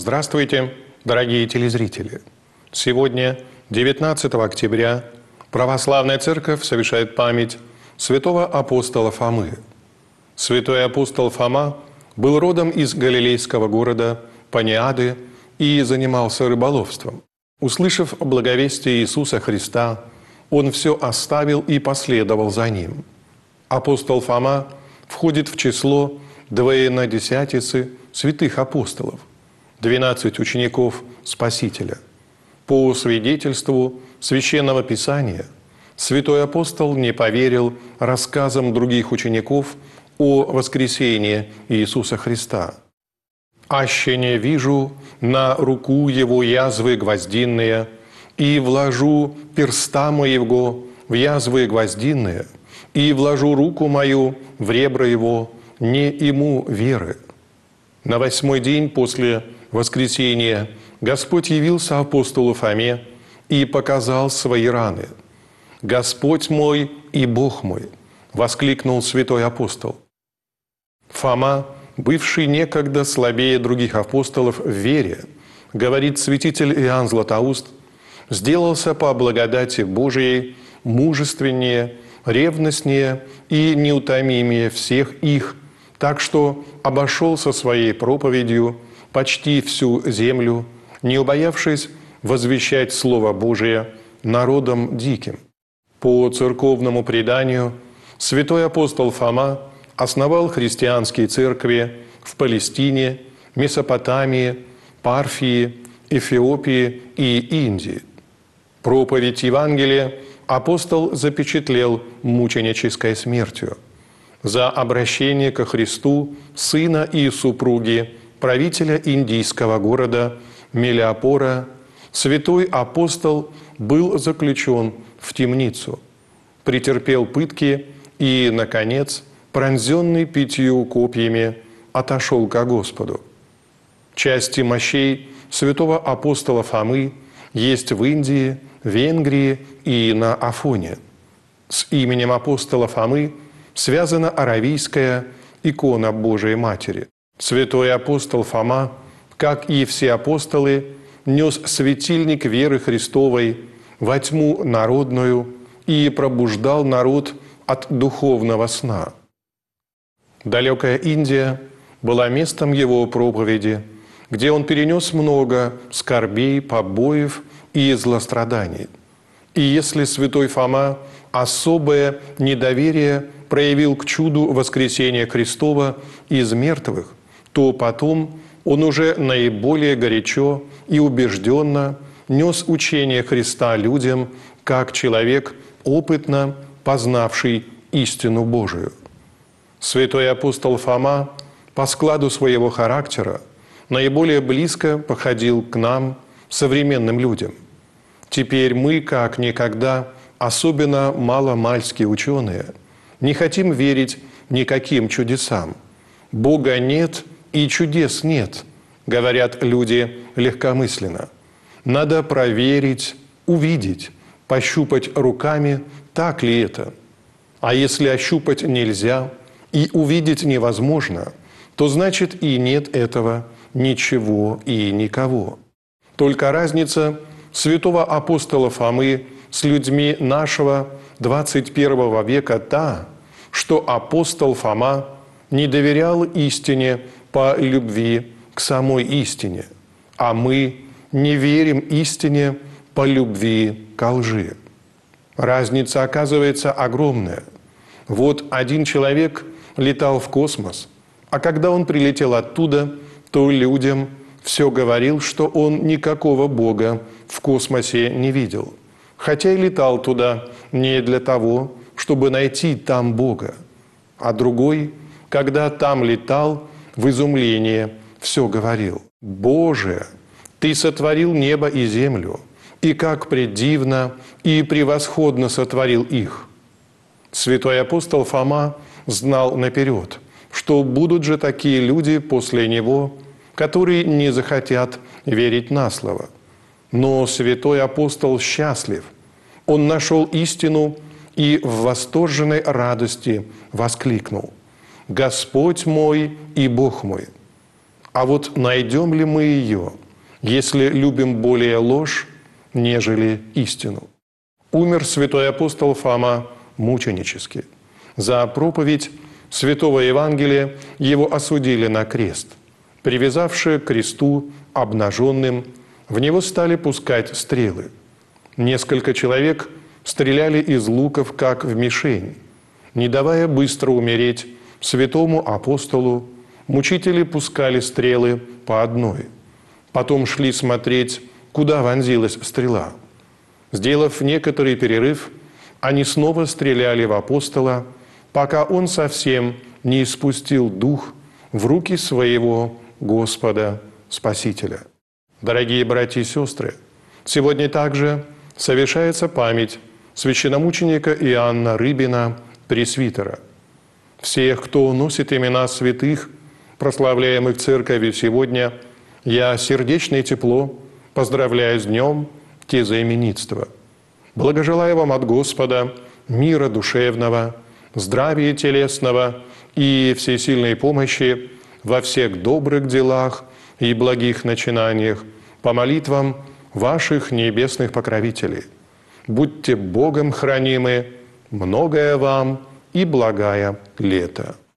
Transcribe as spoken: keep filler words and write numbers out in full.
Здравствуйте, дорогие телезрители! Сегодня, девятнадцатого октября, Православная Церковь совершает память святого апостола Фомы. Святой апостол Фома был родом из галилейского города Паниады и занимался рыболовством. Услышав благовестие Иисуса Христа, он все оставил и последовал за Ним. Апостол Фома входит в число двоенадесятицы святых апостолов, двенадцать учеников Спасителя. По свидетельству Священного Писания, святой апостол не поверил рассказам других учеников о воскресении Иисуса Христа. «Аще не вижу на руку его язвы гвоздинные, и вложу перста моего в язвы гвоздинные, и вложу руку мою в ребра его, не ему веры». На восьмой день после воскресения Господь явился апостолу Фоме и показал свои раны. «Господь мой и Бог мой!» – воскликнул святой апостол. Фома, бывший некогда слабее других апостолов в вере, говорит святитель Иоанн Златоуст, сделался по благодати Божией мужественнее, ревностнее и неутомимее всех их, так что обошел со своей проповедью почти всю землю, не убоявшись возвещать Слово Божие народам диким. По церковному преданию, святой апостол Фома основал христианские церкви в Палестине, Месопотамии, Парфии, Эфиопии и Индии. Проповедь Евангелия апостол запечатлел мученической смертью. За обращение ко Христу сына и супруги правителя индийского города Мелиопора святой апостол был заключен в темницу, претерпел пытки и, наконец, пронзенный пятью копьями, отошел ко Господу. Части мощей святого апостола Фомы есть в Индии, Венгрии и на Афоне. С именем апостола Фомы связана аравийская икона Божией Матери. Святой апостол Фома, как и все апостолы, нес светильник веры Христовой во тьму народную и пробуждал народ от духовного сна. Далекая Индия была местом его проповеди, где он перенес много скорбей, побоев и злостраданий. И если святой Фома особое недоверие проявил к чуду воскресения Христова из мертвых, то потом он уже наиболее горячо и убежденно нес учение Христа людям, как человек, опытно познавший истину Божию. Святой апостол Фома по складу своего характера наиболее близко походил к нам, современным людям. Теперь мы, как никогда, особенно маломальские ученые, не хотим верить никаким чудесам. Бога нет и чудес нет, говорят люди легкомысленно. Надо проверить, увидеть, пощупать руками, так ли это. А если ощупать нельзя и увидеть невозможно, то значит и нет этого ничего и никого. Только разница святого апостола Фомы с людьми нашего двадцать первого века та, что апостол Фома не доверял истине по любви к самой истине, а мы не верим истине по любви ко лжи. Разница оказывается огромная. Вот один человек летал в космос, а когда он прилетел оттуда, то людям все говорил, что он никакого Бога в космосе не видел, хотя и летал туда не для того, чтобы найти там Бога. А другой, когда там летал, в изумлении все говорил: «Боже, Ты сотворил небо и землю, и как предивно и превосходно сотворил их». Святой апостол Фома знал наперед, что будут же такие люди после него, которые не захотят верить на слово. Но святой апостол счастлив. Он нашел истину и в восторженной радости воскликнул: «Господь мой и Бог мой!» А вот найдем ли мы ее, если любим более ложь, нежели истину? Умер святой апостол Фома мученически. За проповедь святого Евангелия его осудили на крест. Привязавши к кресту обнаженным, в него стали пускать стрелы. Несколько человек стреляли из луков, как в мишень. Не давая быстро умереть святому апостолу, мучители пускали стрелы по одной. Потом шли смотреть, куда вонзилась стрела. Сделав некоторый перерыв, они снова стреляли в апостола, пока он совсем не испустил дух в руки своего Господа Спасителя. Дорогие братья и сестры, сегодня также совершается память священномученика Иоанна Рыбина, пресвитера. Всех, кто носит имена святых, прославляемых Церковью сегодня, я сердечно и тепло поздравляю с днем тезаименитства. Благожелаю вам от Господа мира душевного, здравия телесного и всесильной помощи во всех добрых делах и благих начинаниях по молитвам ваших небесных покровителей. Будьте Богом хранимы, многое вам и благая лето.